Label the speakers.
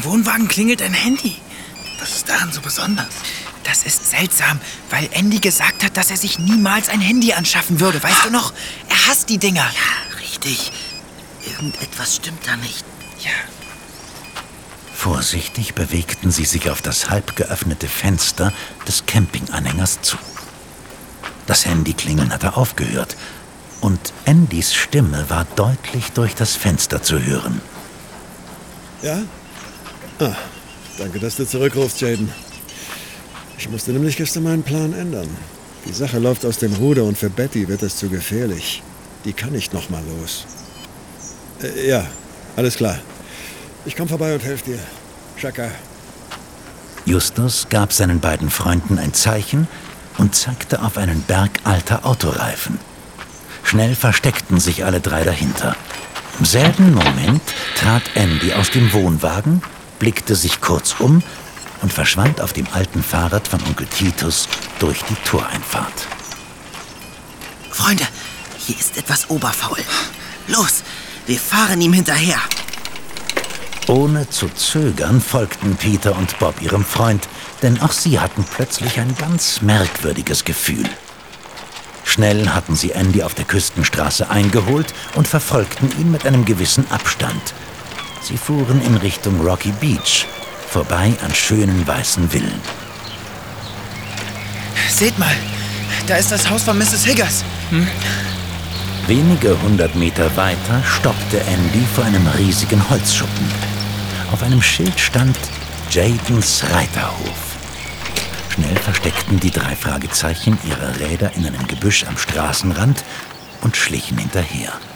Speaker 1: Wohnwagen klingelt ein Handy. Was ist daran so besonders?
Speaker 2: Das ist seltsam, weil Andy gesagt hat, dass er sich niemals ein Handy anschaffen würde. Weißt du noch? Er hasst die Dinger.
Speaker 3: Ja, richtig. Irgendetwas stimmt da nicht.
Speaker 2: Ja.
Speaker 4: Vorsichtig bewegten sie sich auf das halb geöffnete Fenster des Campinganhängers zu. Das Handyklingeln hatte aufgehört und Andys Stimme war deutlich durch das Fenster zu hören.
Speaker 5: Ja? Ah, danke, dass du zurückrufst, Jaden. Ich musste nämlich gestern meinen Plan ändern. Die Sache läuft aus dem Ruder und für Betty wird es zu gefährlich. Die kann nicht noch mal los. Ja, alles klar. Ich komme vorbei und helfe dir. Chaka.
Speaker 4: Justus gab seinen beiden Freunden ein Zeichen und zeigte auf einen Berg alter Autoreifen. Schnell versteckten sich alle drei dahinter. Im selben Moment trat Andy aus dem Wohnwagen, blickte sich kurz um und verschwand auf dem alten Fahrrad von Onkel Titus durch die Toreinfahrt.
Speaker 3: Freunde, hier ist etwas oberfaul. Los, wir fahren ihm hinterher.
Speaker 4: Ohne zu zögern folgten Peter und Bob ihrem Freund, denn auch sie hatten plötzlich ein ganz merkwürdiges Gefühl. Schnell hatten sie Andy auf der Küstenstraße eingeholt und verfolgten ihn mit einem gewissen Abstand. Sie fuhren in Richtung Rocky Beach, vorbei an schönen weißen Villen.
Speaker 2: Seht mal, da ist das Haus von Mrs. Higgers.
Speaker 4: Wenige 100 Meter weiter stoppte Andy vor einem riesigen Holzschuppen. Auf einem Schild stand Jadens Reiterhof. Schnell versteckten die drei Fragezeichen ihre Räder in einem Gebüsch am Straßenrand und schlichen hinterher.